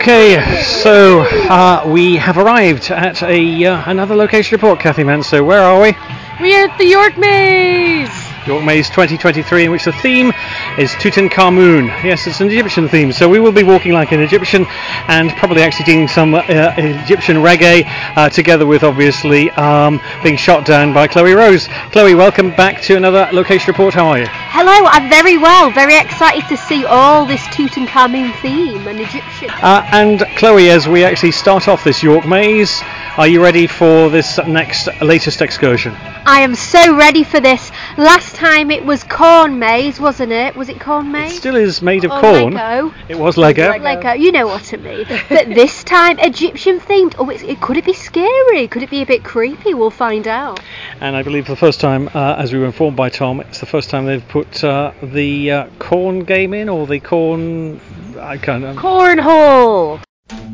Okay, so we have arrived at another location report, Kathy Manso. Where are we? We're at the York Maze! York Maze 2023, in which the theme is Tutankhamun. Yes, it's an Egyptian theme, so we will be walking like an Egyptian and probably actually doing some Egyptian reggae, together with obviously being shot down by Chloe Rose. Chloe, welcome back to another location report. How are you? Hello, I'm very well, very excited to see all this Tutankhamun theme and Egyptian. And Chloe, as we actually start off this York Maze, are you ready for this latest excursion? I am so ready for this. Last time it was Corn Maze, wasn't it? Was it Corn Maze? It still is made of corn. Lego. It was Lego. Lego, you know what I mean. But this time Egyptian themed. Oh, could it be scary? Could it be a bit creepy? We'll find out. And I believe for the first time, as we were informed by Tom, it's the first time they've put the corn game in, or the corn... I can't know. Cornhole!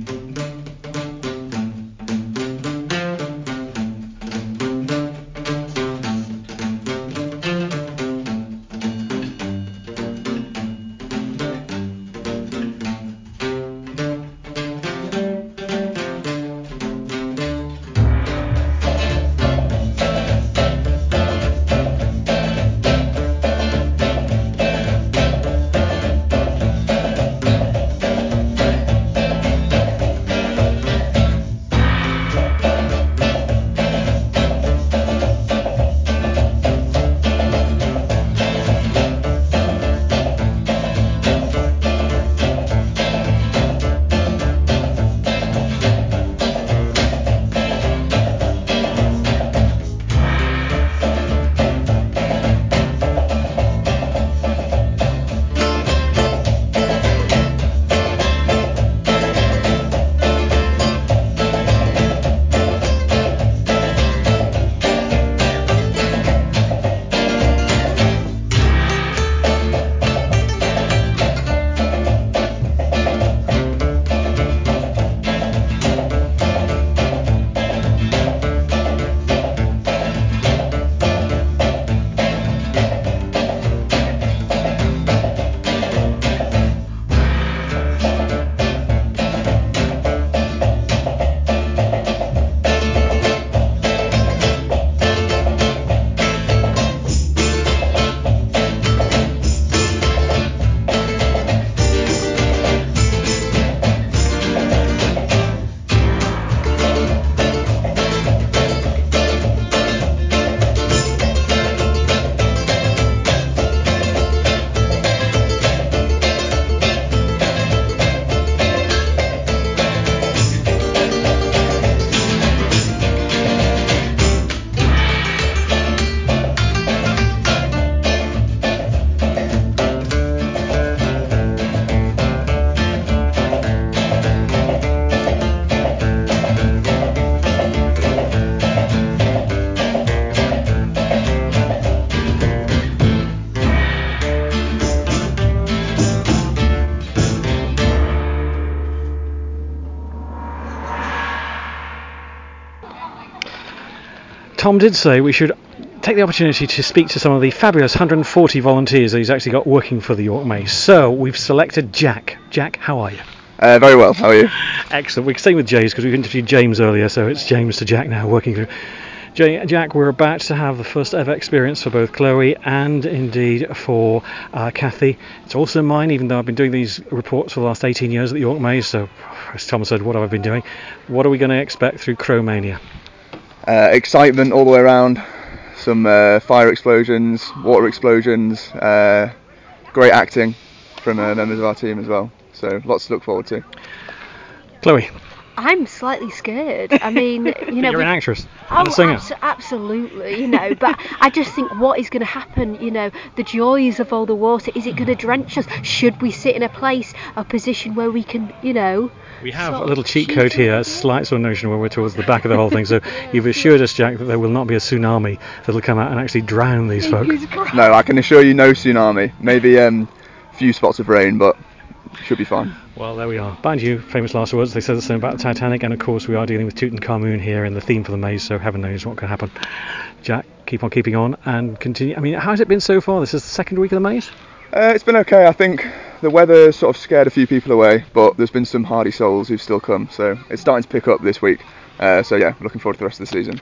Tom did say we should take the opportunity to speak to some of the fabulous 140 volunteers that he's actually got working for the York Maze. So we've selected Jack. Jack, how are you? Very well, how are you? Excellent. We're staying with James because we interviewed James earlier, so it's James to Jack now working through. Jack, we're about to have the first ever experience for both Chloe and indeed for Kathy. It's also mine, even though I've been doing these reports for the last 18 years at the York Maze, so as Tom said, what have I been doing? What are we going to expect through Crowmania? Excitement all the way around, some fire explosions, water explosions, great acting from members of our team as well, so lots to look forward to. Chloe? I'm slightly scared. I mean, you know... You're an actress and a singer. Absolutely, you know, but I just think what is going to happen, you know, the joys of all the water, is it going to drench us? Should we sit in a position where we can, you know... We have a little cheat code here, a slight sort of notion where we're towards the back of the whole thing, so you've assured us, Jack, that there will not be a tsunami that'll come out and actually drown these folk. No, I can assure you no tsunami. Maybe a few spots of rain, but should be fine. Well, there we are. Mind you, famous last words. They said the same about the Titanic, and of course we are dealing with Tutankhamun here in the theme for the maze, so heaven knows what can happen. Jack, keep on keeping on and continue. I mean, how has it been so far? This is the second week of the maze? It's been okay. I think the weather sort of scared a few people away, but there's been some hardy souls who've still come, so it's starting to pick up this week. So yeah, looking forward to the rest of the season.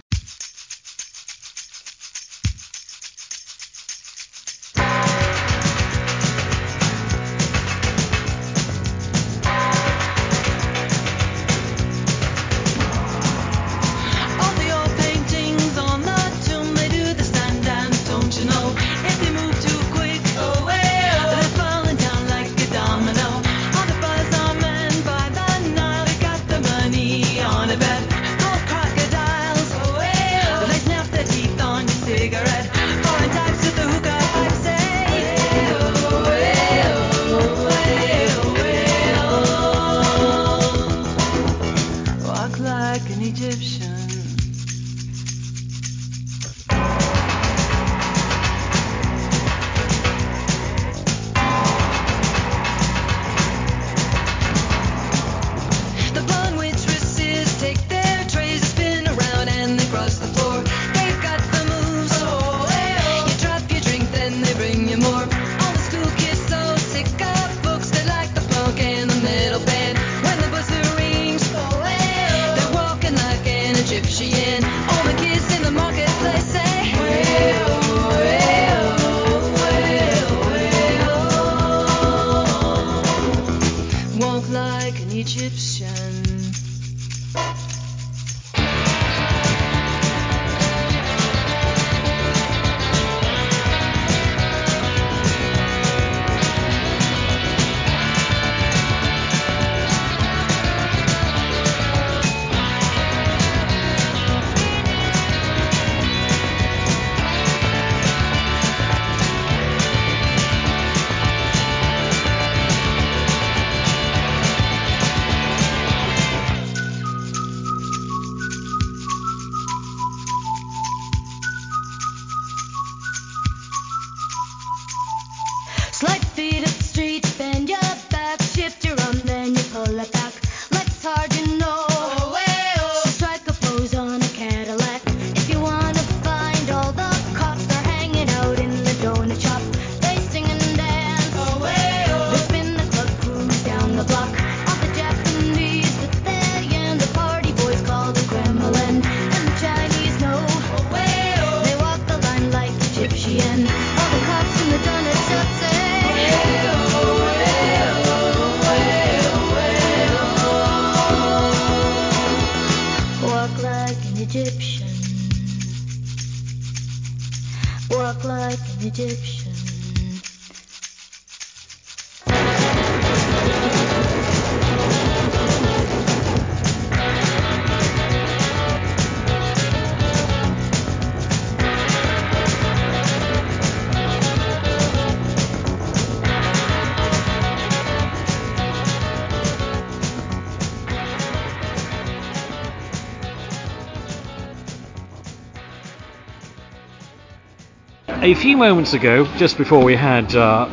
A few moments ago, just before we had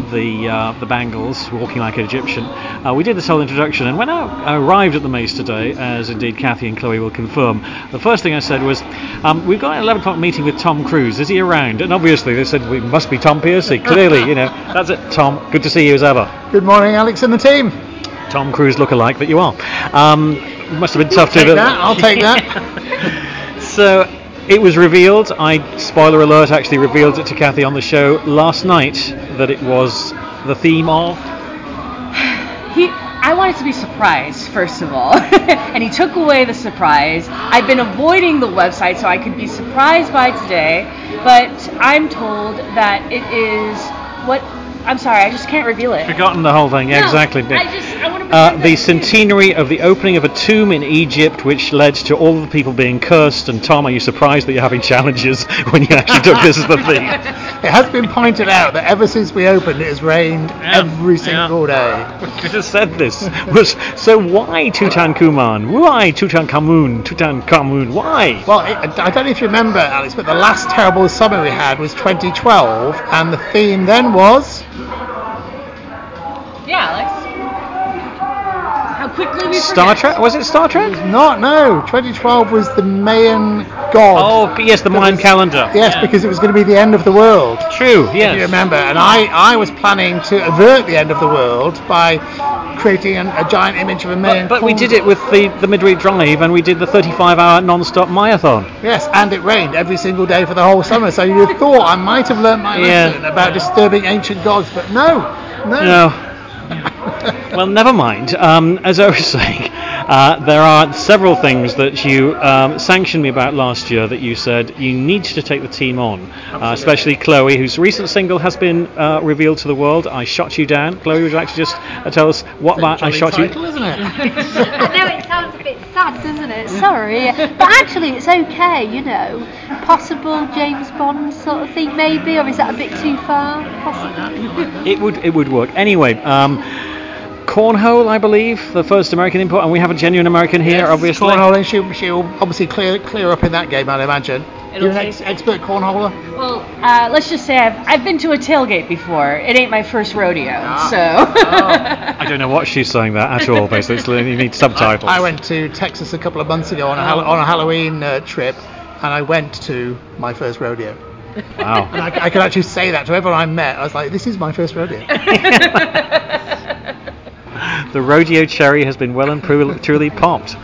the Bangles walking like an Egyptian, we did this whole introduction, and when I arrived at the Mace today, as indeed Kathy and Chloe will confirm, the first thing I said was, we've got an 11 o'clock meeting with Tom Cruise, is he around? And obviously they said, we must be Tom Piercy, clearly, that's it. Tom, good to see you as ever. Good morning, Alex and the team. Tom Cruise lookalike that you are. Must have been tough to do that. I'll take that. So it was revealed, spoiler alert, actually revealed it to Kathy on the show last night, that it was the theme of... I wanted to be surprised, first of all, and he took away the surprise. I've been avoiding the website so I could be surprised by today, but I'm told that it is what... I'm sorry, I just can't reveal it. Forgotten the whole thing, no, exactly. I want to the centenary of the opening of a tomb in Egypt, which led to all of the people being cursed. And Tom, are you surprised that you're having challenges when you actually took this as the theme? It has been pointed out that ever since we opened, it has rained every single day. We could have said this. So why Tutankhamun? Why Tutankhamun? Why? Well, I don't know if you remember, Alex, but the last terrible summer we had was 2012, and the theme then was... Yeah, Alex. How quickly we Star Trek? Was it Star Trek? It was not, no. 2012 was the Mayan god. Oh, yes, the Mayan calendar. Yes, because it was going to be the end of the world. True, If yes. you remember, and I was planning to avert the end of the world by creating a giant image of a Mayan But we corn did it god. with the Midweek Drive, and we did the 35-hour non-stop Mayathon. Yes, and it rained every single day for the whole summer, so you thought I might have learnt my lesson about disturbing ancient gods, but no. No. Well, never mind. As I was saying, there are several things that you sanctioned me about last year that you said you need to take the team on, especially Chloe, whose recent single has been revealed to the world. I Shot You Down. Chloe, would you like to just tell us what that I Shot You? Isn't it? I know it sounds a bit sad, doesn't it? Sorry, but actually it's okay, you know. Possible James Bond sort of thing, maybe, or is that a bit too far? Possibly. It would work. Anyway, Cornhole, I believe, the first American import, and we have a genuine American here, obviously. Cornhole, and she'll obviously clear up in that game, I'd imagine. It'll You're an take- expert cornholer? Well, let's just say I've been to a tailgate before. It ain't my first rodeo, so. I don't know what she's saying that at all, basically. You need subtitles. I went to Texas a couple of months ago on a Halloween trip, and I went to my first rodeo. Wow. And I could actually say that to everyone I met. I was like, this is my first rodeo. The rodeo cherry has been well and truly popped.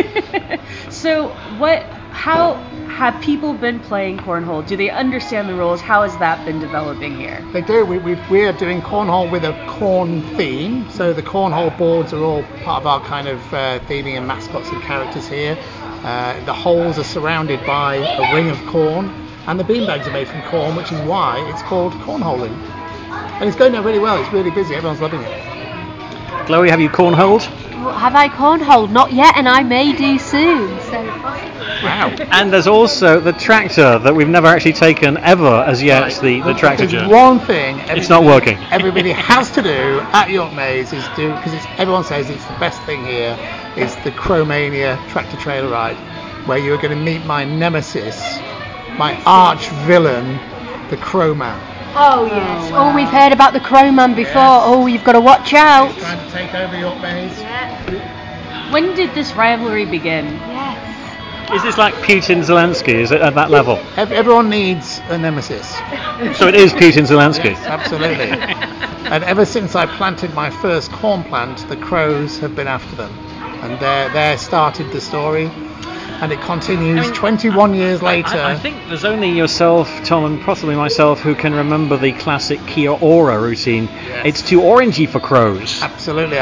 So how have people been playing cornhole? Do they understand the rules? How has that been developing here? They do. We are doing cornhole with a corn theme. So the cornhole boards are all part of our kind of theming and mascots and characters here. The holes are surrounded by a ring of corn, and the beanbags are made from corn, which is why it's called cornholing. And it's going down really well. It's really busy. Everyone's loving it. Chloe, have you cornholed? Have I cornholed? Not yet, and I may do soon. So Wow. And there's also the tractor that we've never actually taken ever as yet, the tractor There's journey. one thing It's not working. everybody has to do at York Maze is do, because everyone says it's the best thing here, is the Cromania tractor trailer ride, where you're going to meet my nemesis, my arch villain, the Crowman. Oh yes. wow. Oh, we've heard about the Crowman before. Yes. Oh, you've got to watch out. He's trying to take over York Maze. When did this rivalry begin? Yes. Is this like Putin Zelensky? Is it at that level? Everyone needs a nemesis. So it is Putin Zelensky. Absolutely. And ever since I planted my first corn plant, the crows have been after them, and there started the story, and it continues 21 years later. I think there's only yourself, Tom, and possibly myself who can remember the classic Kia Ora routine. Yes. It's too orangey for crows. Absolutely,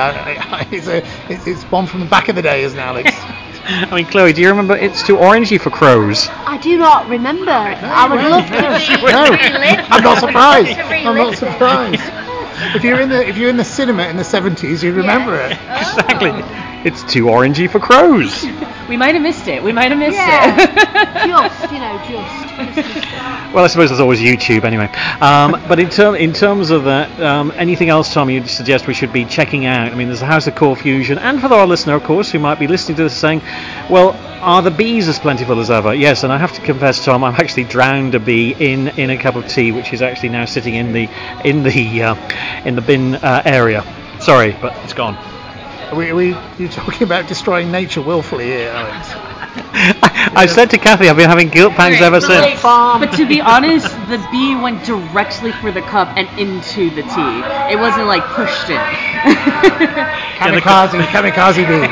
it's one from the back of the day, isn't it, Alex? I mean, Chloe, do you remember It's Too Orangey for Crows? I do not remember. I would love to No, I'm not surprised. I'm not surprised. If you're in the cinema in the 70s, you remember it. Exactly. It's Too Orangey for Crows. We might have missed it. Yeah. it. just. Well, I suppose there's always YouTube anyway. But in terms of that, anything else, Tom, you'd suggest we should be checking out? I mean, there's the House of Core Fusion, and for our listener, of course, who might be listening to this saying, well, are the bees as plentiful as ever? Yes, and I have to confess, Tom, I've actually drowned a bee in a cup of tea, which is actually now sitting in the bin area. Sorry, but it's gone. You're talking about destroying nature willfully here, Alex. I said to Kathy, I've been having guilt pangs ever since. But to be honest, the bee went directly for the cup and into the tea. It wasn't like pushed in. Kamikaze bee.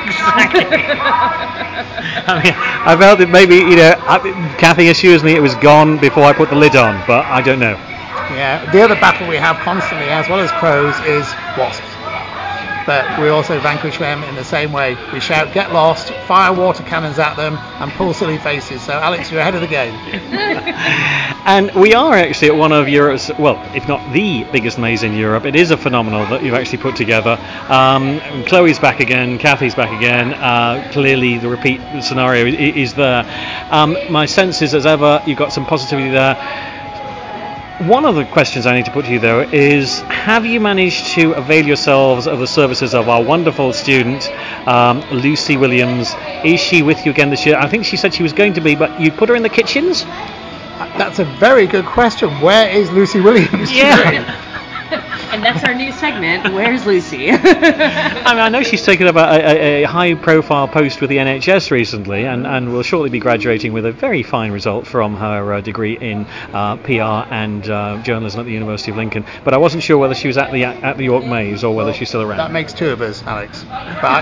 I mean, I felt that maybe, Kathy assures me it was gone before I put the lid on, but I don't know. Yeah, the other battle we have constantly, as well as crows, is wasps. But we also vanquish them in the same way. We shout, get lost, fire water cannons at them, and pull silly faces. So, Alex, you're ahead of the game. And we are actually at one of Europe's, well, if not the biggest maze in Europe. It is a phenomenal that you've actually put together. Chloe's back again, Kathy's back again. Clearly the repeat scenario is there. My sense is, as ever, you've got some positivity there. One of the questions I need to put to you, though, is have you managed to avail yourselves of the services of our wonderful student, Lucy Williams? Is she with you again this year? I think she said she was going to be, but you put her in the kitchens? That's a very good question. Where is Lucy Williams today? And that's our new segment, Where's Lucy? I know she's taken up a high-profile post with the NHS recently, and will shortly be graduating with a very fine result from her degree in PR and journalism at the University of Lincoln. But I wasn't sure whether she was at the York Maze or whether she's still around. That makes two of us, Alex. But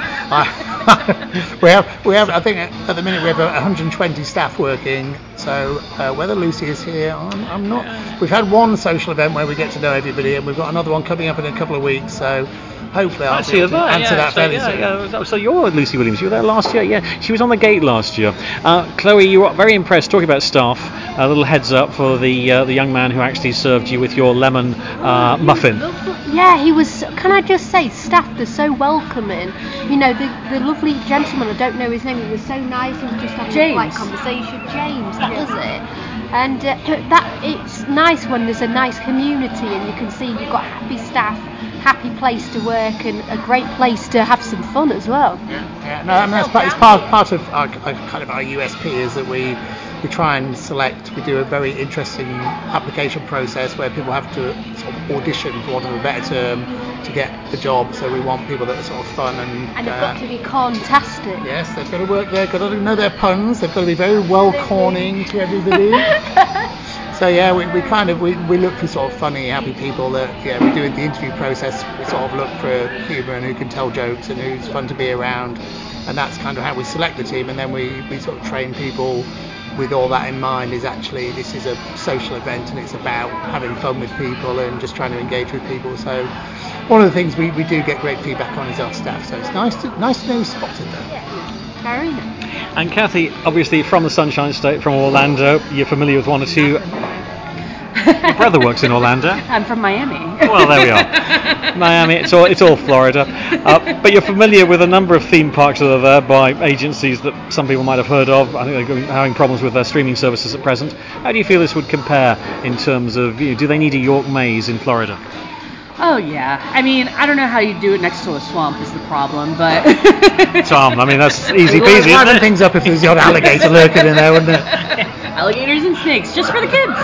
we have. I think at the minute we have 120 staff working. So whether Lucy is here, I'm not. We've had one social event where we get to know everybody, and we've got another one coming up in a couple of weeks. So hopefully I'll be able to answer that fairly soon. Yeah. So you're Lucy Williams. You were there last year. Yeah, she was on the gate last year. Chloe, you were very impressed. Talking about staff, a little heads up for the young man who actually served you with your lemon muffin. Yeah, he was. Can I just say, staff, they're so welcoming. You know, the lovely gentleman, I don't know his name, he was so nice. He was just having a polite conversation. James, that was it. And that it's nice when there's a nice community and you can see you've got happy staff, happy place to work, and a great place to have some fun as well. Yeah. No, I mean that's part of our kind of our USP is that we try and select. We do a very interesting application process where people have to sort of audition, for want of a better term, to get the job. So we want people that are sort of fun and they've got to be corntastic. Yes, they've got to work there, got to know their puns. They've got to be very well corning to everybody. So yeah, we look for sort of funny, happy people that we do the interview process. We sort of look for humour and who can tell jokes and who's fun to be around, and that's kind of how we select the team. And then we sort of train people with all that in mind. Is actually this is a social event and it's about having fun with people and just trying to engage with people. So one of the things we do get great feedback on is our staff. So it's nice to know who's spotted there. Yeah, very nice. And Kathy, obviously from the Sunshine State, from Orlando, you're familiar with one or two. Your brother works in Orlando. I'm from Miami. Well, there we are. Miami, it's all Florida. But you're familiar with a number of theme parks that are there by agencies that some people might have heard of. I think they're having problems with their streaming services at present. How do you feel this would compare in terms of, do they need a York Maze in Florida? Oh, yeah. I mean, I don't know how you do it next to a swamp is the problem, but... Tom, I mean, that's easy peasy, isn't liven things up if there's the odd alligator lurking in there, wouldn't it? Alligators and snakes, just for the kids.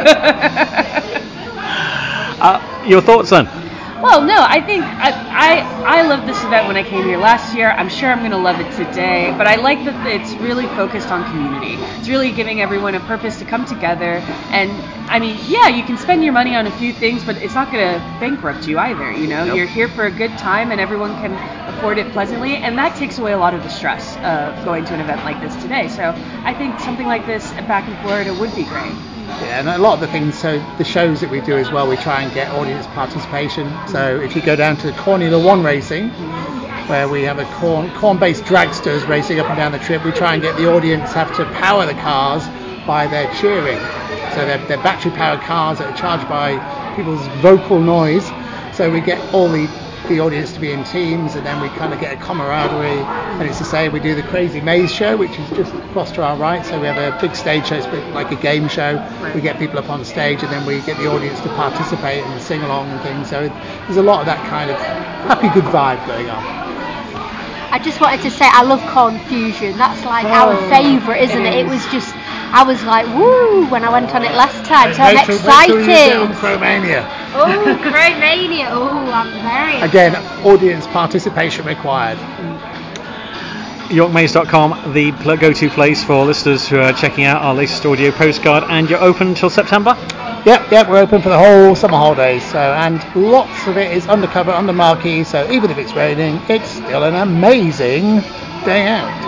Your thoughts then? Well, no, I think I loved this event when I came here last year. I'm sure I'm going to love it today, but I like that it's really focused on community. It's really giving everyone a purpose to come together. And I mean, yeah, you can spend your money on a few things, but it's not going to bankrupt you either. You know, You're here for a good time and everyone can afford it pleasantly. And that takes away a lot of the stress of going to an event like this today. So I think something like this back in Florida would be great. Yeah, and a lot of the things, so the shows that we do as well, we try and get audience participation. So if you go down to Formula One racing, where we have a corn-based dragsters racing up and down the trip, we try and get the audience have to power the cars by their cheering. So they're battery-powered cars that are charged by people's vocal noise. So we get all the audience to be in teams, and then we kind of get a camaraderie. And it's the same, we do the Crazy Maze show, which is just across to our right. So we have a big stage show, it's a bit like a game show. We get people up on stage and then we get the audience to participate and sing along and things. So there's a lot of that kind of happy good vibe going on. I just wanted to say I love Corn Fusion. That's like our favourite, isn't it? It was just, I was like, woo, when I went on it last time. So I'm excited. Wait till you get on Chromania. Oh, Chromania. Oh, I'm very excited. Again, audience participation required. YorkMaze.com, the go-to place for listeners who are checking out our latest audio postcard, and you're open until September? Yep, we're open for the whole summer holidays, and lots of it is undercover, under marquee, so even if it's raining, it's still an amazing day out.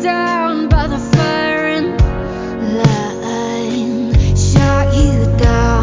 Shut you down.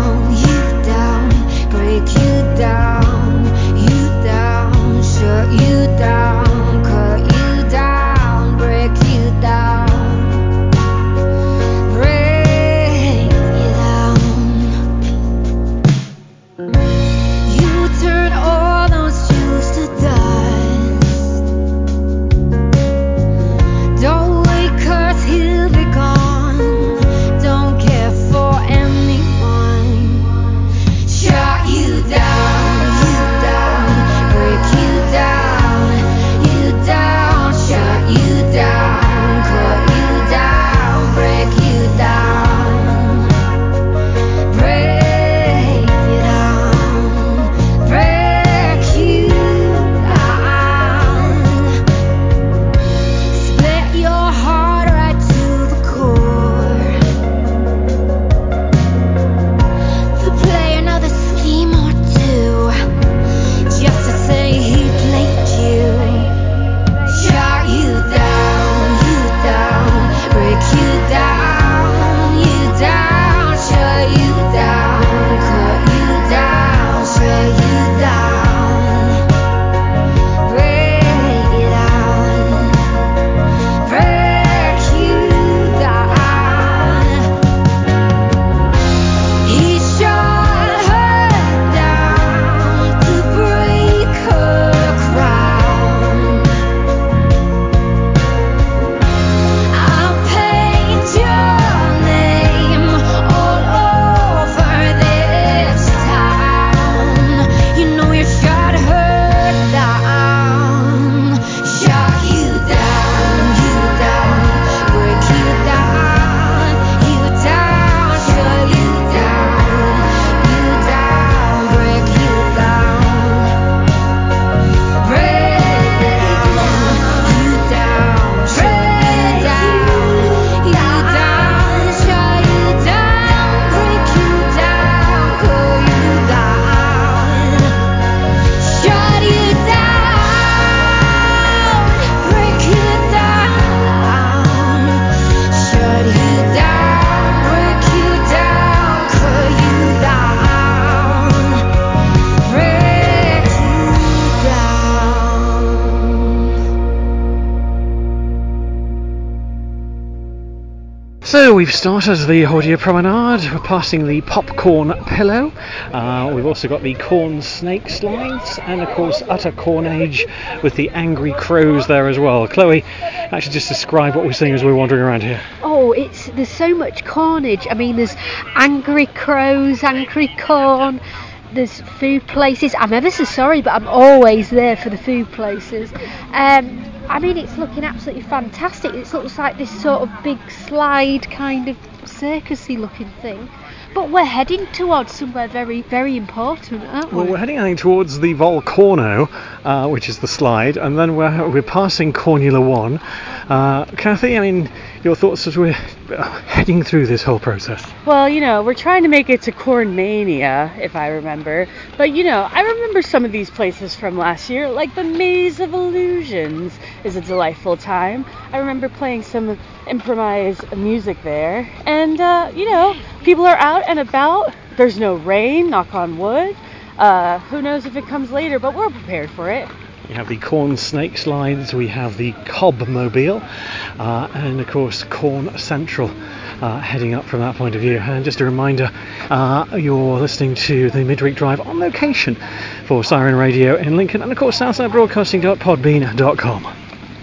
we've started the audio promenade. We're passing the popcorn pillow. We've also got the corn snake slides, and of course utter cornage with the angry crows there as well. Chloe, actually just describe what we're seeing as we're wandering around here. Oh, there's so much carnage. I mean, there's angry crows, angry corn. There's food places. I'm ever so sorry, but I'm always there for the food places. I mean, it's looking absolutely fantastic. It looks like this sort of big slide kind of circusy looking thing. But we're heading towards somewhere very, very important, aren't we? Well, we're heading, I think, towards the Volcano, which is the slide, and then we're passing Cornula 1. Kathy, I mean, your thoughts as we're heading through this whole process? Well, we're trying to make it to Cornmania, if I remember. But, I remember some of these places from last year, like the Maze of Illusions is a delightful time. I remember playing some improvised music there. And, people are out and about. There's no rain, knock on wood. Who knows if it comes later, but we're prepared for it. We have the corn snake slides, we have the Cob Mobile, and of course Corn Central heading up from that point of view. And just a reminder, you're listening to the Midweek Drive on location for Siren Radio in Lincoln, and of course southsidebroadcasting.podbean.com.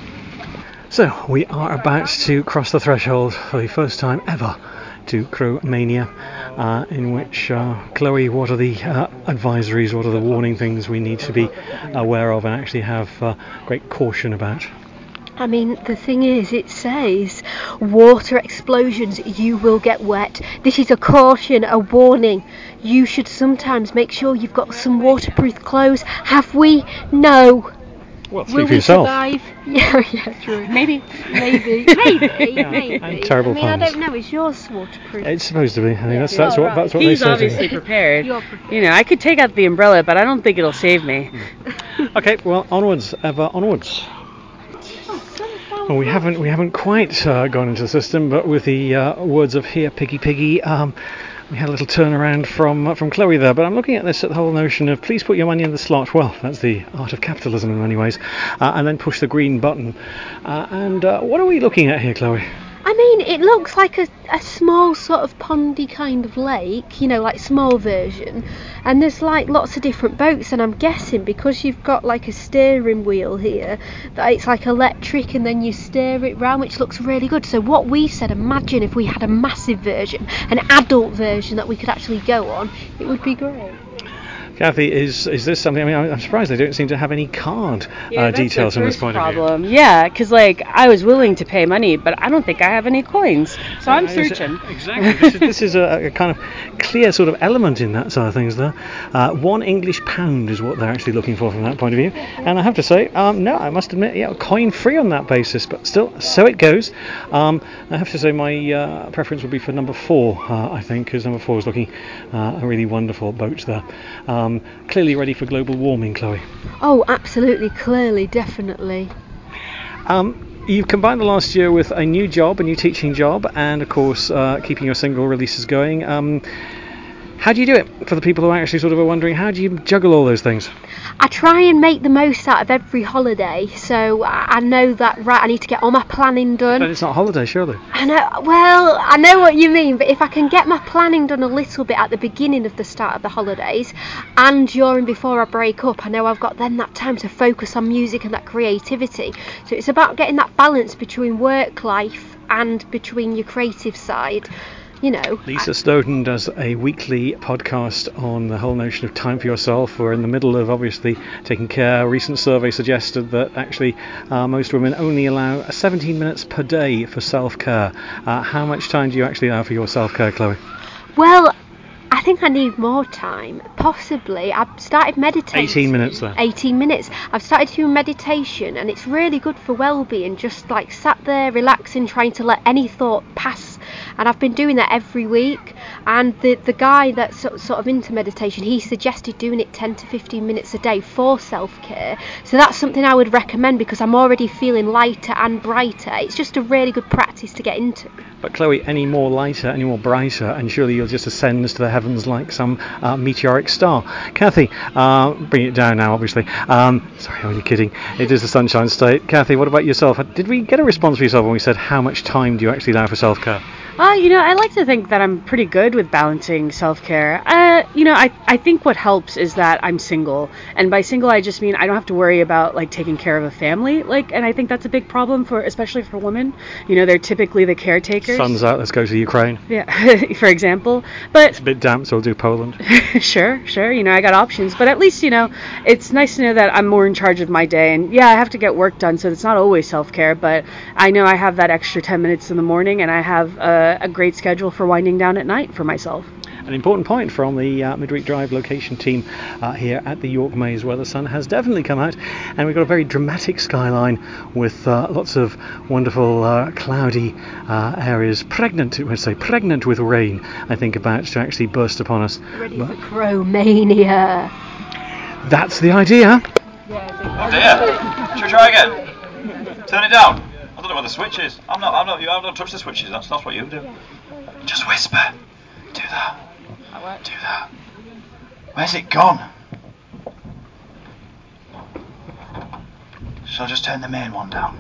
So we are about to cross the threshold for the first time ever to Crowmania, in which, Chloe, what are the advisories, what are the warning things we need to be aware of and actually have great caution about? I mean, the thing is, it says, water explosions, you will get wet. This is a caution, a warning. You should sometimes make sure you've got some waterproof clothes. Have we? No. Well, will we survive? Yeah, true. Maybe. Maybe. And terrible I mean, puns. I don't know. Is yours waterproof? It's supposed to be. I think that's what they He's say. obviously prepared. You're prepared. I could take out the umbrella, but I don't think it'll save me. Okay, well, onwards, ever onwards. Well, we haven't quite gone into the system, but with the words of "Here, piggy, piggy," we had a little turnaround from Chloe there. But I'm looking at this, at the whole notion of please put your money in the slot. Well, that's the art of capitalism in many ways, and then push the green button. And what are we looking at here, Chloe? I mean, it looks like a small sort of pondy kind of lake, like small version, and there's like lots of different boats, and I'm guessing because you've got like a steering wheel here that it's like electric and then you steer it round, which looks really good. So what we said, imagine if we had a massive version, an adult version that we could actually go on, it would be great. Kathy, is this something? I mean, I'm surprised they don't seem to have any card details from this point of view. Yeah, because I was willing to pay money, but I don't think I have any coins, so I'm searching. Exactly. This is a kind of clear sort of element in that side of things there. £1 is what they're actually looking for from that point of view. And I have to say, no, I must admit, coin free on that basis, but still, so it goes. I have to say my preference would be for number 4, I think, because number 4 is looking a really wonderful boat there. Clearly ready for global warming, Chloe. Oh, absolutely, clearly, definitely. You've combined the last year with a new job, a new teaching job, and of course keeping your single releases going. How do you do it? For the people who are actually sort of wondering, how do you juggle all those things? I try and make the most out of every holiday, so I know that, right, I need to get all my planning done. But it's not a holiday, surely. I know what you mean, but if I can get my planning done a little bit at the beginning of the start of the holidays and during before I break up, I know I've got then that time to focus on music and that creativity. So it's about getting that balance between work life and between your creative side. Lisa Snowden does a weekly podcast on the whole notion of time for yourself. We're in the middle of obviously taking care. A recent survey suggested that actually most women only allow 17 minutes per day for self-care. How much time do you actually allow for your self-care, Chloe? Well, I think I need more time, possibly. I've started meditating. 18 minutes then. 18 minutes. I've started doing meditation, and it's really good for well-being, just like sat there relaxing, trying to let any thought pass. And I've been doing that every week, and the guy that's sort of into meditation, he suggested doing it 10 to 15 minutes a day for self-care. So that's something I would recommend because I'm already feeling lighter and brighter. It's just a really good practice to get into. But Chloe, any more lighter, any more brighter, and surely you'll just ascend to the heavens like some meteoric star. Kathy, bring it down now, obviously. Sorry, I'm only kidding. It is the Sunshine State. Kathy, what about yourself? Did we get a response for yourself when we said how much time do you actually allow for self-care? I like to think that I'm pretty good with balancing self-care. I think what helps is that I'm single, and by single I just mean I don't have to worry about like taking care of a family. And I think that's a big problem especially for women. They're typically the caretakers. Sun's out. Let's go to Ukraine. Yeah, for example. But it's a bit damp, so I'll do Poland. Sure. I got options, but at least it's nice to know that I'm more in charge of my day. And yeah, I have to get work done, so it's not always self-care. But I know I have that extra 10 minutes in the morning, and I have a great schedule for winding down at night for myself. An important point from the Midweek Drive location team here at the York Maze, where the sun has definitely come out, and we've got a very dramatic skyline with lots of wonderful cloudy areas, pregnant with rain, I think, about to actually burst upon us. Ready for Cromania. That's the idea. Oh dear. Should we try again? Turn it down. I don't know where the switch is. I've not touched the switches. That's not what you do. Just whisper. Do that. Do that. Where's it gone? Shall I just turn the main one down?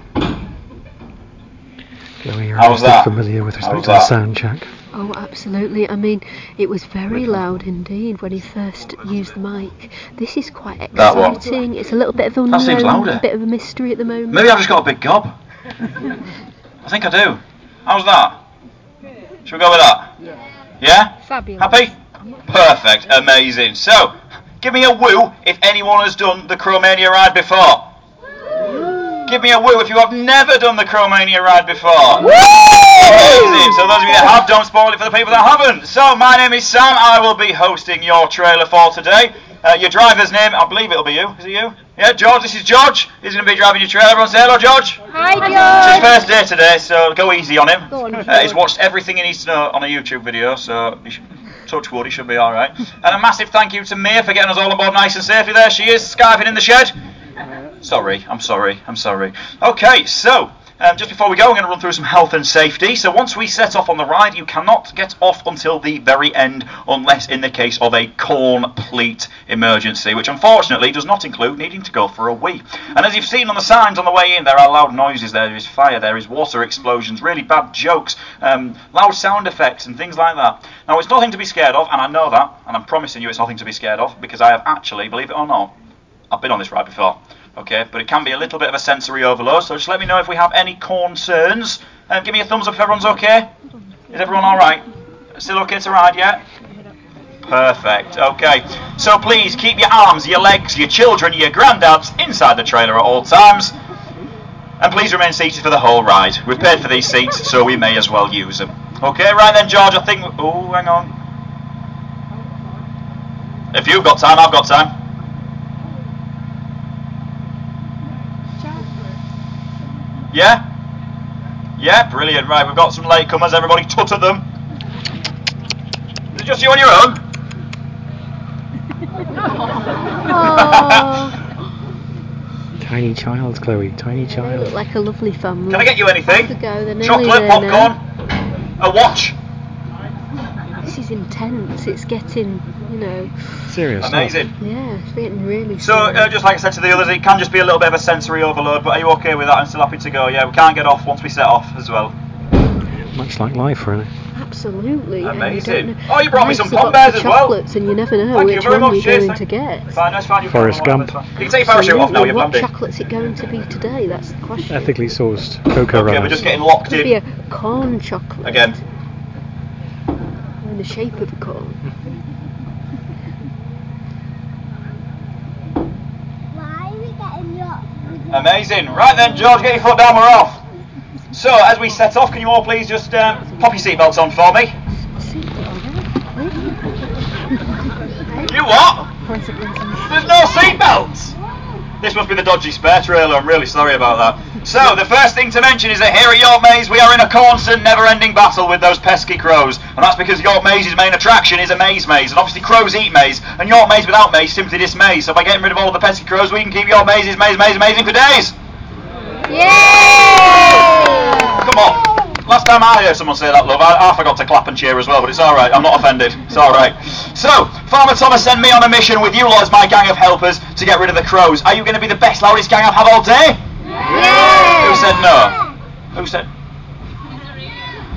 Chloe, you're How's that? familiar with respect to the sound check? Oh, absolutely. I mean, it was very loud indeed when he first used the mic. This is quite exciting. It's a little bit of unknown, that seems louder. A bit of a mystery at the moment. Maybe I've just got a big gob. I think I do. How's that? Should we go with that? Yeah? Fabulous. Happy? Perfect. Amazing. So, give me a woo if anyone has done the Cromania ride before. Give me a woo if you have never done the Cromania ride before. Amazing. So those of you that have, don't spoil it for the people that haven't. So my name is Sam. I will be hosting your trailer for today. Your driver's name, I believe it'll be you. Is it you? Yeah, George. This is George. He's going to be driving your trailer. Everyone say hello, George. Hi, George. It's his first day today, so go easy on him. Go on, He's watched everything he needs to know on a YouTube video, so touch wood, he should be all right. And a massive thank you to Mia for getting us all aboard nice and safely. There she is, skiving in the shed. I'm sorry. Okay, so just before we go, I'm going to run through some health and safety. So once we set off on the ride, you cannot get off until the very end, unless in the case of a complete emergency, which unfortunately does not include needing to go for a wee. And as you've seen on the signs on the way in, there are loud noises, there is fire, there is water explosions, really bad jokes, loud sound effects and things like that. Now it's nothing to be scared of, and I know that, and I'm promising you it's nothing to be scared of, because I have actually, believe it or not, I've been on this ride before. Okay, but it can be a little bit of a sensory overload, so just let me know if we have any concerns. Give me a thumbs up if everyone's okay. Is everyone alright? Still okay to ride yet? Perfect, okay. So please keep your arms, your legs, your children, your granddads inside the trailer at all times. And please remain seated for the whole ride. We've paid for these seats, so we may as well use them. Okay, right then, George, I think... Oh, hang on. If you've got time, I've got time. Yeah? Yeah, brilliant. Right, we've got some latecomers. Everybody tut at them. Is it just you on your own? Tiny child, Chloe. Tiny They child. look like a lovely family. Can I get you anything? Off we go, they're nearly Chocolate, there popcorn, now. a watch. This is intense. It's getting, Serious. Amazing. yeah, it's getting really So, just like I said to the others, it can just be a little bit of a sensory overload, but are you okay with that and still happy to go? Yeah, we can't get off once we set off as well. Much like life, really. Absolutely. Amazing. Oh, you brought me some Life's a Pom box Bears of as well. chocolates, and you never know Thank you which very one much. you're Cheers, going to get. Fine, that's fine. You can Forrest have one, Gump. that's fine. You can take your parachute off now, you're What blending. chocolate's it going to be today? That's the question. Ethically sourced cocoa Okay, runners. we're just getting locked Could be in. a corn chocolate. Again. In the shape of a corn. Why are we getting your... Amazing. Right then, George, get your foot down, we're off. So, as we set off, can you all please just pop your seatbelts on for me? You what? There's no seatbelts! This must be the dodgy spare trailer, I'm really sorry about that. So, the first thing to mention is that here at York Maze we are in a constant, never-ending battle with those pesky crows. And that's because York Maze's main attraction is a maze, and obviously crows eat maize, and York Maze without maize simply dismaze. So by getting rid of all of the pesky crows we can keep York Maze's maze amazing for days! Yay! Come on. Last time I heard someone say that, love, I forgot to clap and cheer as well, but it's alright, I'm not offended. It's alright. So, Farmer Thomas sent me on a mission with you lot as my gang of helpers to get rid of the crows. Are you going to be the best, loudest gang I've had all day? Yeah! Who said no? Who said...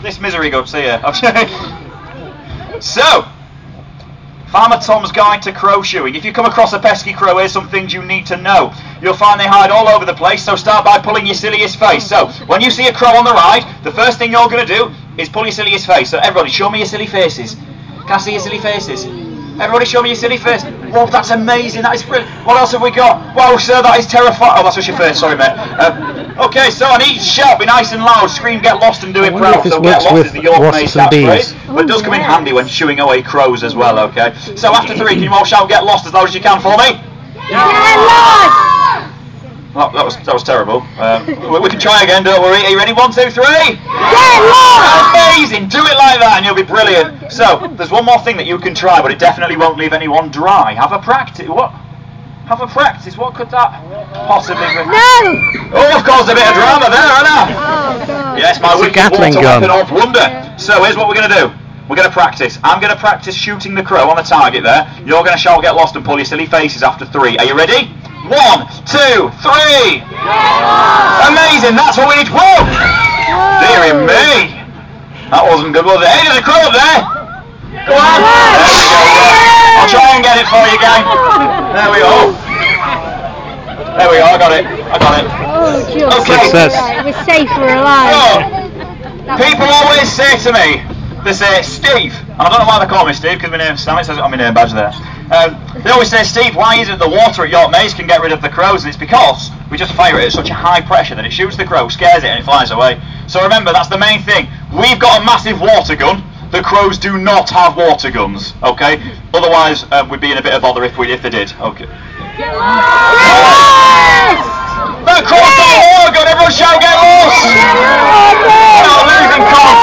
this misery goats here. Okay. So, Farmer Tom's Guide to Crow Shoeing. If you come across a pesky crow, here's some things you need to know. You'll find they hide all over the place, so start by pulling your silliest face. So, when you see a crow on the ride, the first thing you're going to do is pull your silliest face. So, everybody, show me your silly faces. Can I see your silly faces? Everybody show me your silly face. Whoa, that's amazing. That is brilliant. What else have we got? Wow, sir, that is terrifying. Oh, that's just your face. Sorry, mate. Okay, so on each shout, be nice and loud. Scream, get lost and do it proud. So get lost is the York Maze catchphrase. But it does come in handy when shooing away crows as well, okay? So after 3, can you all shout get lost as loud as you can for me? Get lost! Oh, that was terrible. We can try again, don't worry. Are you ready? 1, 2, 3. Get lost! Amazing! Do it like that and you'll be brilliant. So, there's one more thing that you can try, but it definitely won't leave anyone dry. Have a practice. What? Have a practice. What could that possibly be? No! Oh, I've caused a bit of drama there, haven't I? Oh, God. Yes, my wicked water weapon of wonder. So, here's what we're going to do. We're going to practice. I'm going to practice shooting the crow on the target there. You're going to shout get lost and pull your silly faces after 3. Are you ready? 1, 2, 3! Amazing, that's what we need. Whoa! Dearie me! That wasn't good, was it? Hey, there's a crow up there! Go on! There we go. I'll try and get it for you, gang. There we go. There we go, I got it. Oh, just okay. We're safe, we're alive. So, people always say to me, they say, Steve, and I don't know why they call me Steve, because my name's Sam, it says it on my name badge there. They always say, Steve, why is it the water at York Maze can get rid of the crows? And it's because we just fire it at such a high pressure that it shoots the crow, scares it, and it flies away. So remember, that's the main thing. We've got a massive water gun. The crows do not have water guns, okay? Otherwise, we'd be in a bit of bother if they did. Okay. Get lost! The crows got a water gun. Everyone shout, get lost! We're not losing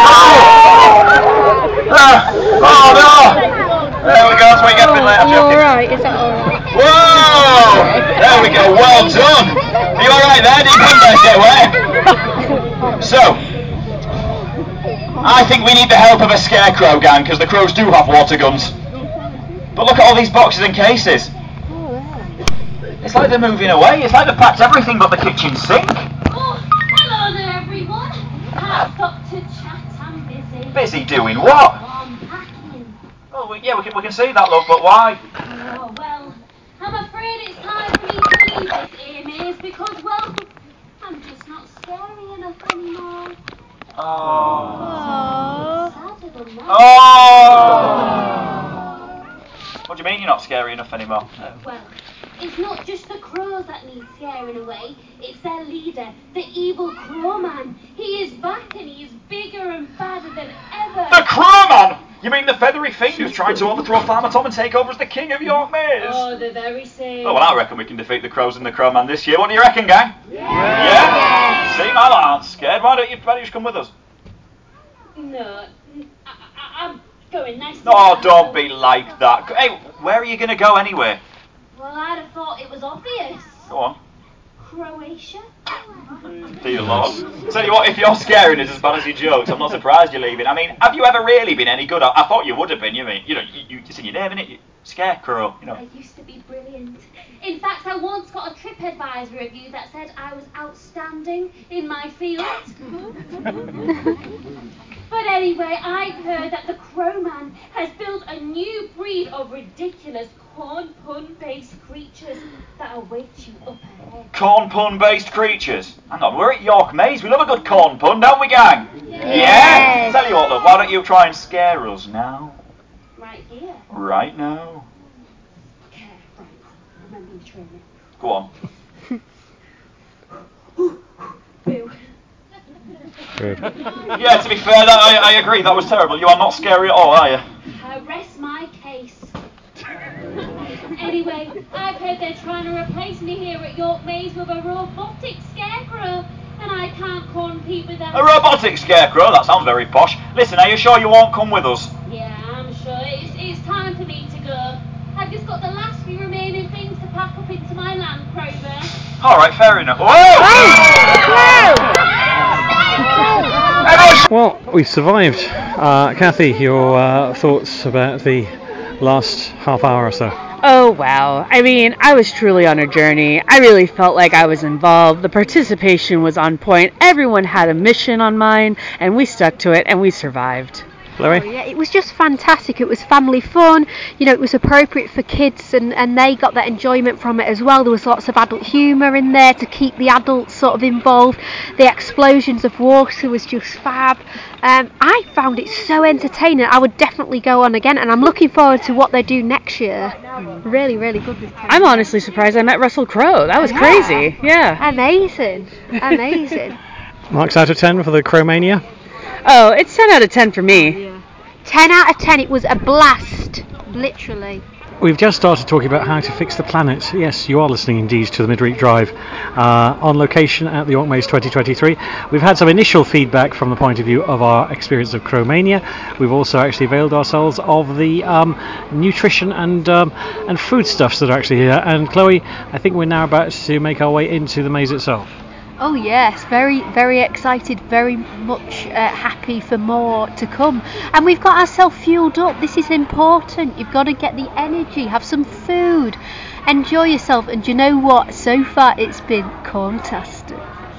oh no! There we go, that's what you get for later. Alright, is that alright? Whoa! There we go, well done! Are you alright there? Did you get away? So, I think we need the help of a scarecrow gang, because the crows do have water guns. But look at all these boxes and cases. It's like they're moving away. It's like they've packed everything but the kitchen sink. Oh, hello there, everyone. I've stopped to chat. I'm busy. Busy doing what? Unpacking. Oh, yeah, we can see that, love, but why? Oh, well, I'm afraid it's time for me to leave this here maze because, well, I'm just not scary enough anymore. Oh. Sadder than that. Oh. What do you mean you're not scary enough anymore? Well, it's not just the crows that need scaring away, it's their leader, the evil Crowman. He is back and he is bigger and badder than ever. The Crowman? You mean the feathery fiend who's trying to overthrow Farmer Tom and take over as the king of York Maze? Oh, the very same. Oh, well, I reckon we can defeat the crows and the Crowman this year. What do you reckon, gang? Yeah? See, my lot aren't scared. Why don't you just come with us? No, I'm going nice. Oh, don't be like that. Hey, where are you going to go anyway? Well, I'd have thought it was obvious. Go on. Croatia? Dear Lord. Tell you what, if you're scaring us as bad as your jokes, I'm not surprised you're leaving. I mean, have you ever really been any good? I thought you would have been. You mean, it's in your name, innit? Scarecrow, I used to be brilliant. In fact, I once got a TripAdvisor review that said I was outstanding in my field. But anyway, I've heard that the Crowman has built a new breed of ridiculous corn pun-based creatures that await you up ahead. Corn pun-based creatures? Hang on, we're at York Maze. We love a good corn pun, don't we, gang? Yes. Yeah? Tell you what, love, why don't you try and scare us now? Right here? Right now. Okay, right. Remember your training. Go on. Boo. Good. Yeah, to be fair, I agree, that was terrible. You are not scary at all, are you? I rest my case. Anyway, I've heard they're trying to replace me here at York Maze with a robotic scarecrow, and I can't compete with that. A robotic scarecrow? That sounds very posh. Listen, are you sure you won't come with us? Yeah, I'm sure. It's time for me to go. I've just got the last few remaining things to pack up into my Land Rover. Alright, fair enough. Whoa! Well, we survived. Kathy, your thoughts about the last half hour or so? Oh, wow. I mean, I was truly on a journey. I really felt like I was involved. The participation was on point. Everyone had a mission on mind, and we stuck to it, and we survived. Chloe? Oh, yeah, it was just fantastic. It was family fun. You know, it was appropriate for kids, and they got that enjoyment from it as well. There was lots of adult humour in there to keep the adults sort of involved. The explosions of water was just fab. I found it so entertaining. I would definitely go on again, and I'm looking forward to what they do next year. Really, really good. I'm honestly surprised I met Russell Crowe. That was crazy. Yeah. Amazing. Marks out of 10 for the Cromania? Oh, it's 10 out of 10 for me. 10 out of 10. It was a blast. Literally. We've just started talking about how to fix the planet. Yes, you are listening indeed to the Midweek Drive on location at the York Maze 2023. We've had some initial feedback from the point of view of our experience of Cromania. We've also actually availed ourselves of the nutrition and foodstuffs that are actually here. And Chloe, I think we're now about to make our way into the maze itself. Oh yes, very, very excited, very much happy for more to come. And we've got ourselves fueled up. This is important. You've got to get the energy, have some food, enjoy yourself. And do you know what? So far it's been fantastic.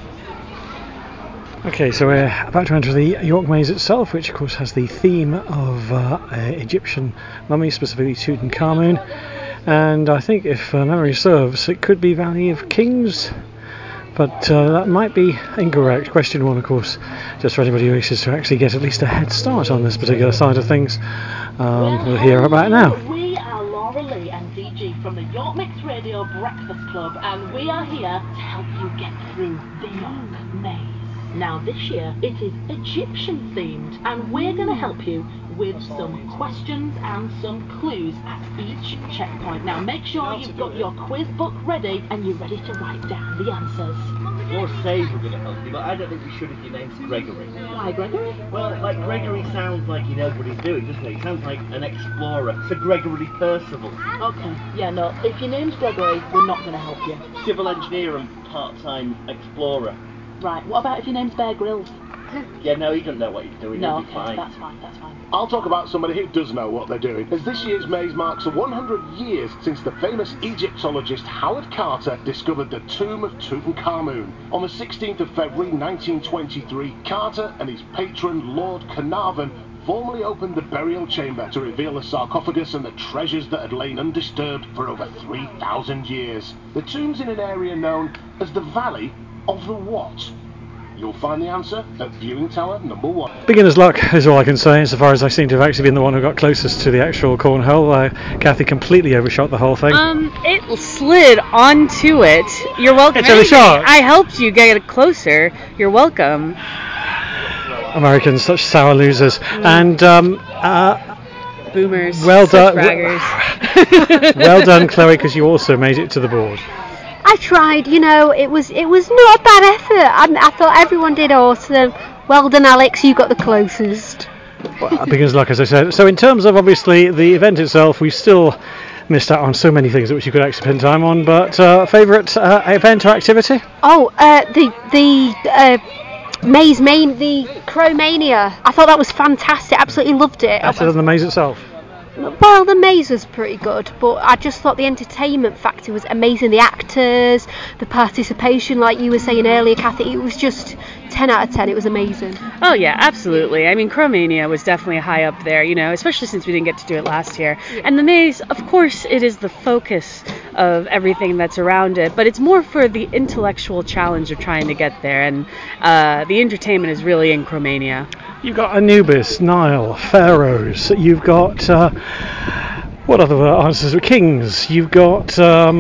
Okay, so we're about to enter the York Maze itself, which of course has the theme of Egyptian mummies, specifically Tutankhamun. And I think, if memory serves, it could be Valley of Kings. But that might be incorrect. Question 1, of course, just for anybody who wishes to actually get at least a head start on this particular side of things. We'll hear about it now. We are Laura Lee and DG from the York Mix Radio Breakfast Club, and we are here to help you get through the York Maze. Now this year it is Egyptian themed, and we're going to help you with some questions and some clues at each checkpoint. Now make sure you've got your quiz book ready and you're ready to write down the answers. Laura says we're going to help you, but I don't think we should if your name's Gregory. Why Gregory? Well, like Gregory sounds like he knows what he's doing, doesn't he? He sounds like an explorer. Sir Gregory Percival. Okay, yeah, no, if your name's Gregory, we're not going to help you. Civil engineer and part-time explorer. Right, what about if your name's Bear Grylls? Yeah, no, he doesn't know what he's doing. No, He'll be fine. that's fine. I'll talk about somebody who does know what they're doing, as this year's maze marks 100 years since the famous Egyptologist Howard Carter discovered the tomb of Tutankhamun. On the 16th of February 1923, Carter and his patron Lord Carnarvon formally opened the burial chamber to reveal the sarcophagus and the treasures that had lain undisturbed for over 3,000 years. The tomb's in an area known as the Valley of the What? You'll find the answer at Viewing Tower number 1. Beginner's luck is all I can say, insofar as I seem to have actually been the one who got closest to the actual cornhole. Kathy completely overshot the whole thing. It slid onto it. You're welcome. It's a shot. I helped you get it closer. You're welcome. Americans, such sour losers. And boomers. Well done. Braggers. Well done, Chloe, because you also made it to the board. I tried, you know, it was not a bad effort. I thought everyone did awesome. Well done, Alex, you got the closest. Well, beginner's luck, as I said. So in terms of, obviously, the event itself, we still missed out on so many things which you could actually spend time on, but favourite event or activity? Oh, the Maze Main, the Cromania. I thought that was fantastic, absolutely loved it. Better than the maze itself? Well, the maze was pretty good, but I just thought the entertainment factor was amazing. The actors, the participation, like you were saying earlier, Kathy, it was just 10 out of 10. It was amazing. Oh, yeah, absolutely. I mean, Cromania was definitely high up there, you know, especially since we didn't get to do it last year. Yeah. And the maze, of course, it is the focus of everything that's around it, but it's more for the intellectual challenge of trying to get there, and the entertainment is really in Cromania. You've got Anubis, Nile, Pharaohs, you've got, what other answers? Kings, you've got...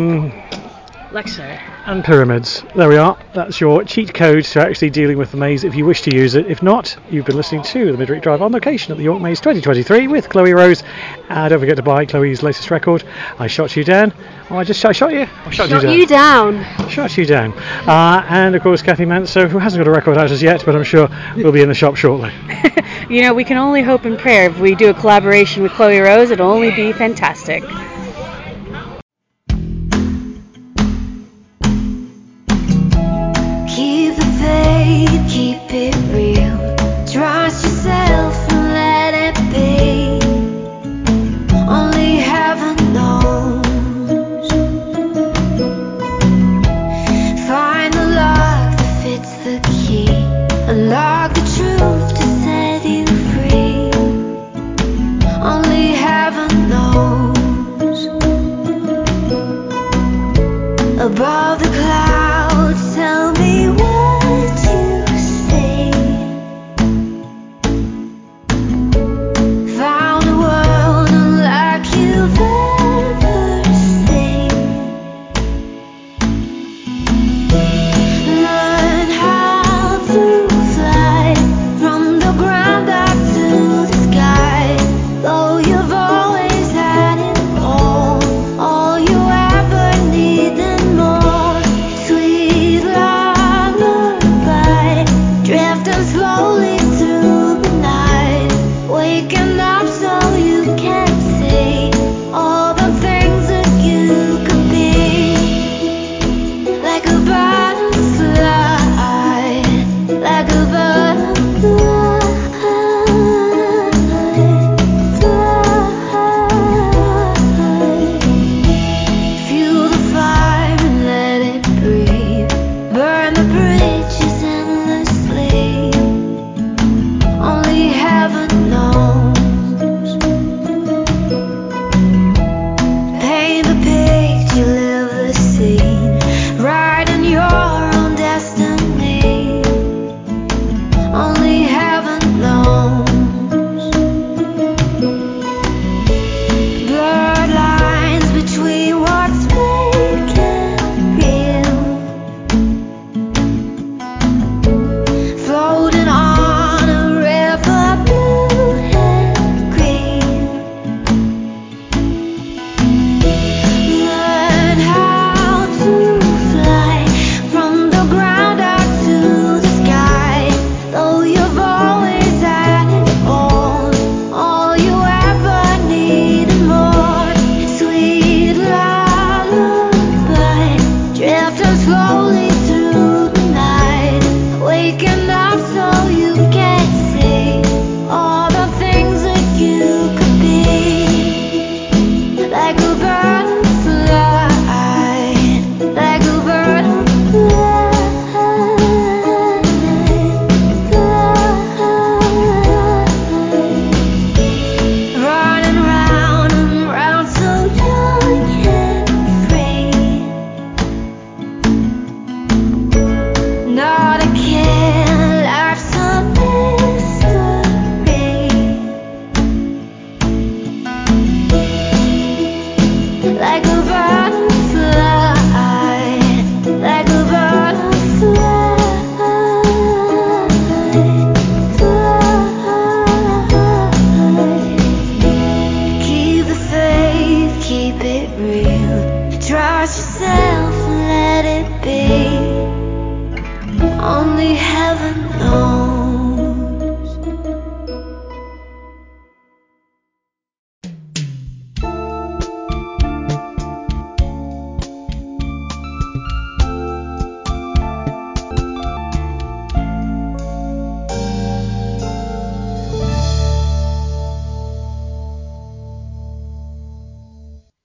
Luxor. And pyramids. There we are. That's your cheat code to actually dealing with the maze if you wish to use it. If not, you've been listening to the Midweek Drive on location at the York Maze 2023 with Chloe Rose. Don't forget to buy Chloe's latest record, I Shot You Down. Oh, I shot you? I shot you down. Shot you down. And of course, Kathy Manso, who hasn't got a record out as yet, but I'm sure will be in the shop shortly. You know, we can only hope and pray. If we do a collaboration with Chloe Rose, it'll only be fantastic. Keep it real. Trust yourself and let it be. Only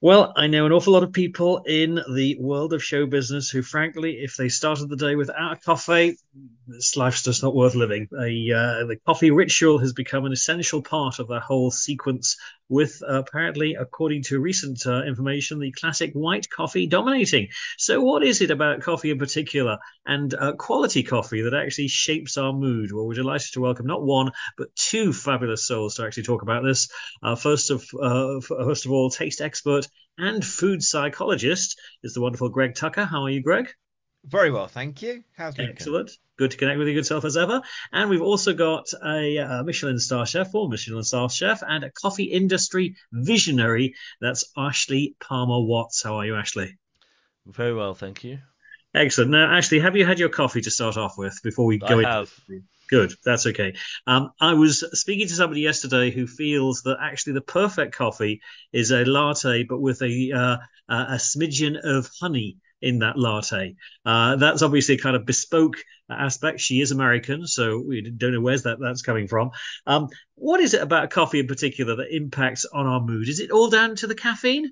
Well, I know an awful lot of people in the world of show business who, frankly, if they started the day without a coffee, this life's just not worth living. The coffee ritual has become an essential part of that whole sequence, with apparently, according to recent information, the classic white coffee dominating. So what is it about coffee in particular and quality coffee that actually shapes our mood? Well, we're delighted to welcome not one, but two fabulous souls to actually talk about this. First of all, taste expert and food psychologist is the wonderful Greg Tucker. How are you, Greg? Very well, thank you. How's Lincoln? Excellent. Good to connect with your good self as ever. And we've also got a Michelin star chef, former Michelin star chef, and a coffee industry visionary. That's Ashley Palmer-Watts. How are you, Ashley? Very well, thank you. Excellent. Now, Ashley, have you had your coffee to start off with before we go? I have. Good, that's okay. I was speaking to somebody yesterday who feels that actually the perfect coffee is a latte, but with a smidgen of honey in that latte. That's obviously a kind of bespoke aspect. She is American, so we don't know where that's coming from. What is it about coffee in particular that impacts on our mood? Is it all down to the caffeine?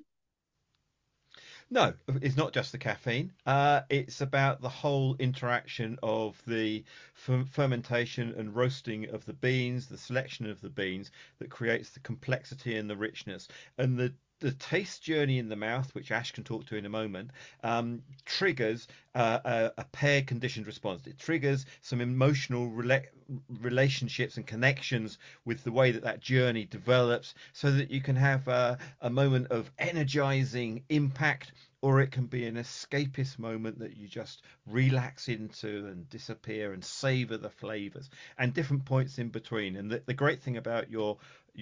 No, it's not just the caffeine. It's about the whole interaction of the fermentation and roasting of the beans, the selection of the beans that creates the complexity and the richness. And the taste journey in the mouth, which Ash can talk to in a moment, triggers a paired conditioned response. It triggers some emotional relationships and connections with the way that journey develops, so that you can have a moment of energizing impact, or it can be an escapist moment that you just relax into and disappear and savor the flavors, and different points in between. And the great thing about your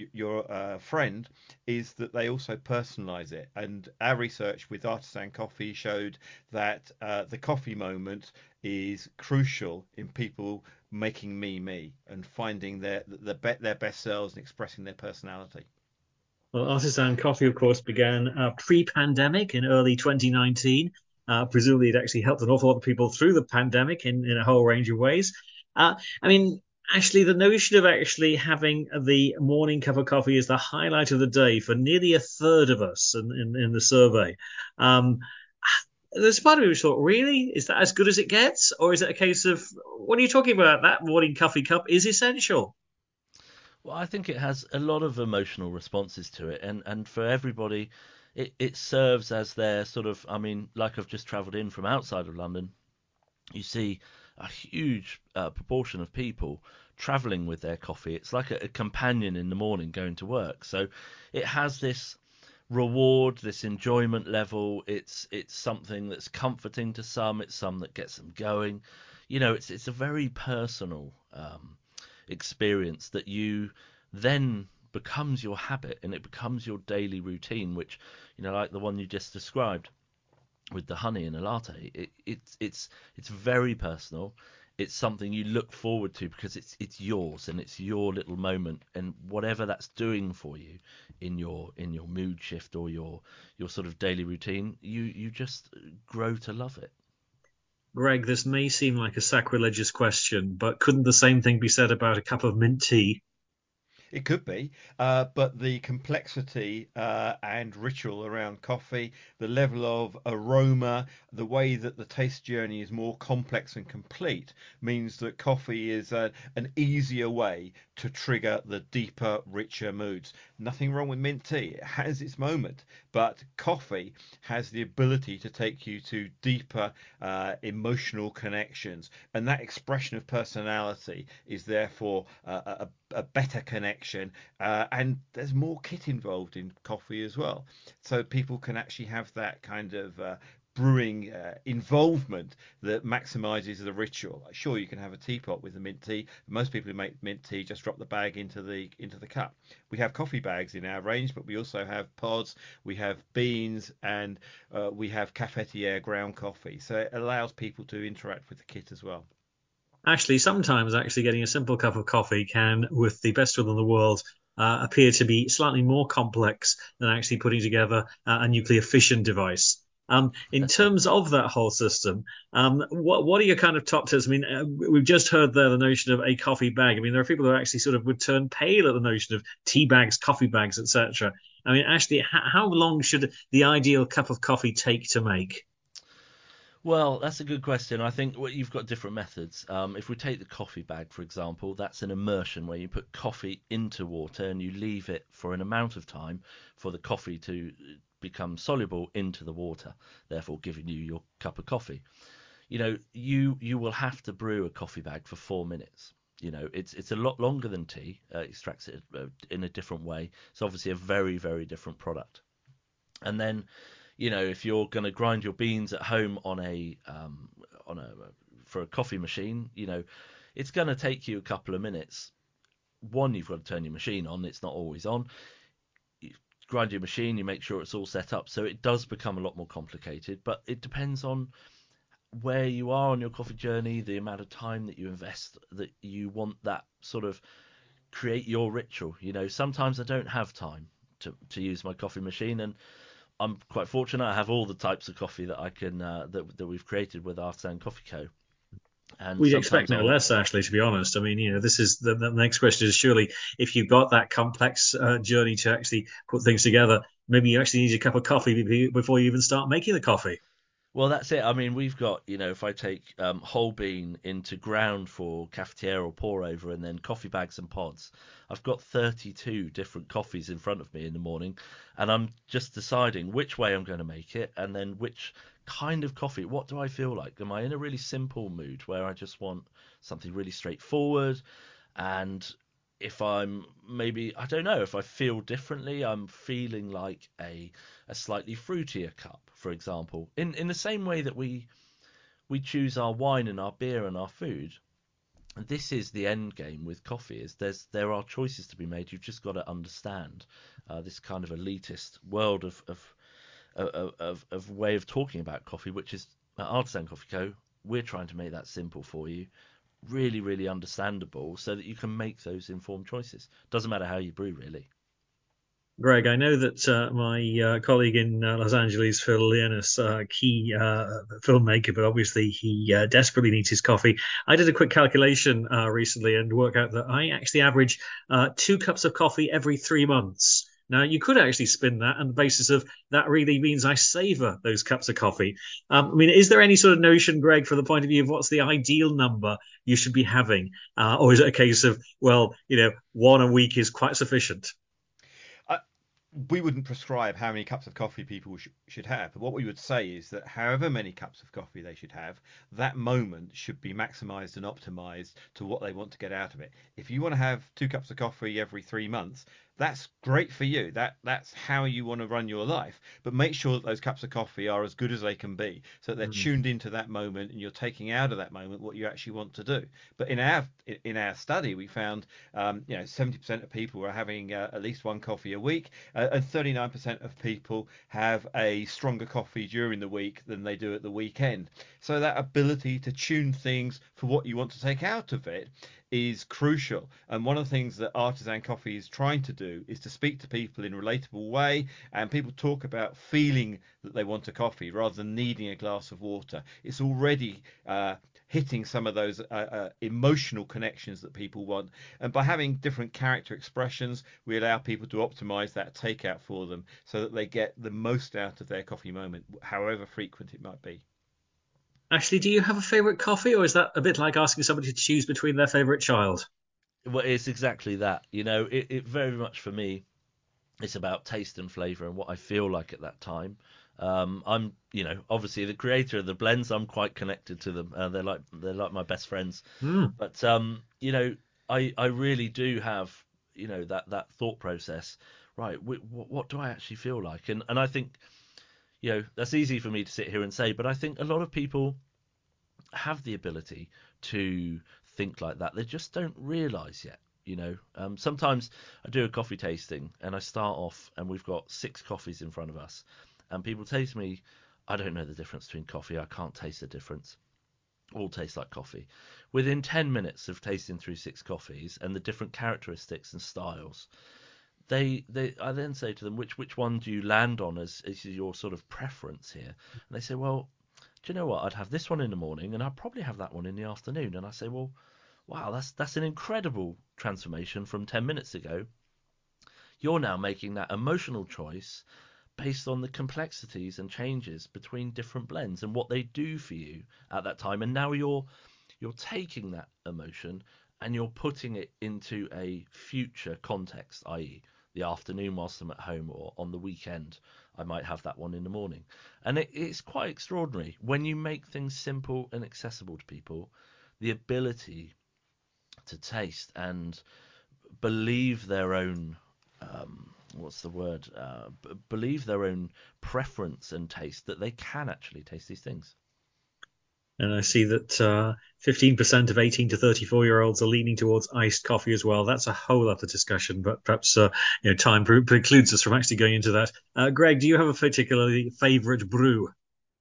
friend is that they also personalize it, and our research with Artisan Coffee showed that the coffee moment is crucial in people making me and finding their best selves and expressing their personality. Well, Artisan Coffee, of course, began pre-pandemic in early 2019. Presumably, it actually helped an awful lot of people through the pandemic in a whole range of ways. Actually, the notion of actually having the morning cup of coffee is the highlight of the day for nearly a third of us in the survey. There's part of me which thought, really? Is that as good as it gets? Or is it a case of, what are you talking about? That morning coffee cup is essential. Well, I think it has a lot of emotional responses to it, and for everybody, it serves as their sort of, like I've just travelled in from outside of London, you see a huge proportion of people travelling with their coffee. It's like a companion in the morning going to work. So it has this reward, this enjoyment level. It's something that's comforting to some. It's some that gets them going. It's a very personal experience that you then becomes your habit, and it becomes your daily routine, which, like the one you just described with the honey in a latte, it's very personal. It's something you look forward to because it's yours, and it's your little moment, and whatever that's doing for you in your mood shift or your sort of daily routine, you just grow to love it. Greg, this may seem like a sacrilegious question, but couldn't the same thing be said about a cup of mint tea? It could be, but the complexity and ritual around coffee, the level of aroma, the way that the taste journey is more complex and complete, means that coffee is an easier way to trigger the deeper, richer moods. Nothing wrong with mint tea. It has its moment, but coffee has the ability to take you to deeper emotional connections, and that expression of personality is therefore a better connection, and there's more kit involved in coffee as well, so people can actually have that kind of brewing involvement that maximizes the ritual. Sure, you can have a teapot with the mint tea. Most people who make mint tea just drop the bag into the cup. We have coffee bags in our range, but we also have pods, we have beans, and we have cafetiere ground coffee, so it allows people to interact with the kit as well. Actually, sometimes getting a simple cup of coffee can, with the best will in the world, appear to be slightly more complex than actually putting together a nuclear fission device. In terms of that whole system, what are your kind of top tips? We've just heard there the notion of a coffee bag. There are people who actually sort of would turn pale at the notion of tea bags, coffee bags, etc. I mean, actually, how long should the ideal cup of coffee take to make? Well, that's a good question. I think you've got different methods. If we take the coffee bag, for example, that's an immersion where you put coffee into water and you leave it for an amount of time for the coffee to become soluble into the water, therefore giving you your cup of coffee. You will have to brew a coffee bag for 4 minutes. It's a lot longer than tea. Extracts it in a different way. It's obviously a very, very different product. And then if you're going to grind your beans at home on a for a coffee machine, it's going to take you a couple of minutes. One, you've got to turn your machine on; it's not always on. You grind your machine, you make sure it's all set up, so it does become a lot more complicated. But it depends on where you are on your coffee journey, the amount of time that you invest, that you want that sort of create your ritual. Sometimes I don't have time to use my coffee machine, and I'm quite fortunate. I have all the types of coffee that I can that we've created with Artisan Coffee Co. And we'd expect no less, actually, to be honest. I mean, this is the next question is surely if you've got that complex journey to actually put things together, maybe you actually need a cup of coffee before you even start making the coffee. Well, that's it. I mean, we've got, if I take whole bean into ground for cafetiere or pour over and then coffee bags and pods, I've got 32 different coffees in front of me in the morning, and I'm just deciding which way I'm going to make it and then which kind of coffee. What do I feel like? Am I in a really simple mood where I just want something really straightforward? And if I'm maybe, I don't know, if I feel differently, I'm feeling like a slightly fruitier cup, for example, in the same way that we choose our wine and our beer and our food. This is the end game with coffee. Is there are choices to be made. You've just got to understand this kind of elitist world of way of talking about coffee, which is at Artisan Coffee Co. We're trying to make that simple for you, really, really understandable, so that you can make those informed choices. Doesn't matter how you brew, really. Greg, I know that my colleague in Los Angeles, Phil Leonis, key filmmaker, but obviously he desperately needs his coffee. I did a quick calculation recently and worked out that I actually average 2 cups of coffee every 3 months. Now, you could actually spin that on the basis of that really means I savor those cups of coffee. I mean, is there any sort of notion, Greg, from the point of view of what's the ideal number you should be having? Or is it a case of, well, 1 a week is quite sufficient? We wouldn't prescribe how many cups of coffee people should have, but what we would say is that however many cups of coffee they should have, that moment should be maximized and optimized to what they want to get out of it. If you want to have 2 cups of coffee every 3 months, that's great for you. That's how you want to run your life. But make sure that those cups of coffee are as good as they can be, so that they're tuned into that moment and you're taking out of that moment what you actually want to do. But in our study, we found 70% of people are having at least 1 coffee a week, and 39% of people have a stronger coffee during the week than they do at the weekend. So that ability to tune things for what you want to take out of it is crucial. And one of the things that Artisan Coffee is trying to do is to speak to people in a relatable way, and people talk about feeling that they want a coffee rather than needing a glass of water. It's already hitting some of those emotional connections that people want. And by having different character expressions, we allow people to optimize that takeout for them so that they get the most out of their coffee moment, however frequent it might be. Actually, do you have a favourite coffee, or is that a bit like asking somebody to choose between their favourite child? Well, it's exactly that. It very much for me, it's about taste and flavour and what I feel like at that time. I'm, obviously the creator of the blends. I'm quite connected to them. They're like my best friends. But I really do have, that thought process. Right, what do I actually feel like? And I think, that's easy for me to sit here and say, but I think a lot of people have the ability to think like that. They just don't realise yet. Sometimes I do a coffee tasting and I start off and we've got 6 coffees in front of us, and people taste me. I don't know the difference between coffee. I can't taste the difference. All taste like coffee. Within 10 minutes of tasting through 6 coffees and the different characteristics and styles, I then say to them, which one do you land on as your sort of preference here? And they say, well, do you know what? I'd have this one in the morning and I'd probably have that one in the afternoon. And I say, well, wow, that's an incredible transformation from 10 minutes ago. you're now making that emotional choice based on the complexities and changes between different blends and what they do for you at that time. And now you're taking that emotion and you're putting it into a future context, i.e. the afternoon whilst I'm at home, or on the weekend I might have that one in the morning. And it's quite extraordinary when you make things simple and accessible to people, the ability to taste and believe their own believe their own preference and taste, that they can actually taste these things. And I see that 15% of 18 to 34-year-olds are leaning towards iced coffee as well. That's a whole other discussion, but perhaps time precludes us from actually going into that. Greg, do you have a particularly favourite brew?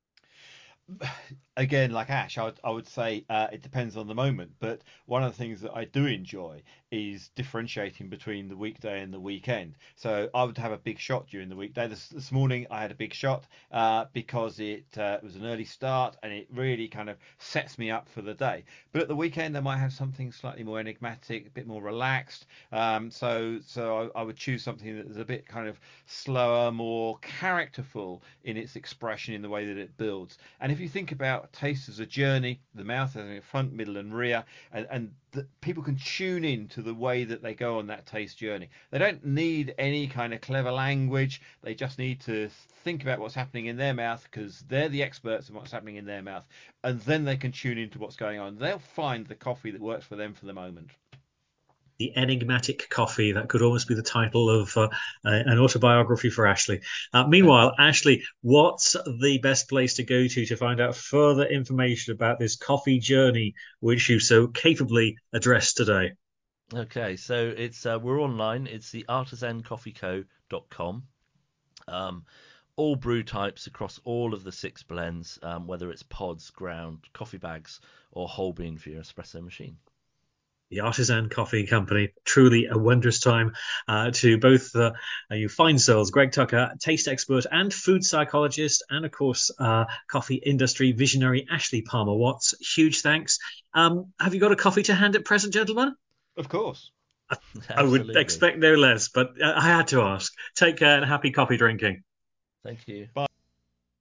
Again, like Ash, I would say it depends on the moment. But one of the things that I do enjoy is differentiating between the weekday and the weekend. So I would have a big shot during the weekday. This morning I had a big shot because it was an early start and it really kind of sets me up for the day. But at the weekend I might have something slightly more enigmatic, a bit more relaxed. So I would choose something that is a bit kind of slower, more characterful in its expression, in the way that it builds. And if you think about taste as a journey, the mouth as a front, middle and rear, and people can tune in to the way that they go on that taste journey. They don't need any kind of clever language. They just need to think about what's happening in their mouth, because they're the experts in what's happening in their mouth, and then they can tune into what's going on. They'll find the coffee that works for them for the moment. The Enigmatic Coffee. That could almost be the title of an autobiography for Ashley. Meanwhile, Ashley, what's the best place to go to find out further information about this coffee journey which you so capably addressed today? Okay, so it's we're online. It's the artisancoffeeco.com. All brew types across all of the 6 blends, whether it's pods, ground, coffee bags, or whole bean for your espresso machine. The Artisan Coffee Company. Truly a wondrous time to both you fine souls, Greg Tucker, taste expert and food psychologist, and of course coffee industry visionary Ashley Palmer-Watts. Huge thanks. Have you got a coffee to hand at present, gentlemen? Of course. I would expect no less, but I had to ask. Take care and happy coffee drinking. Thank you. Bye.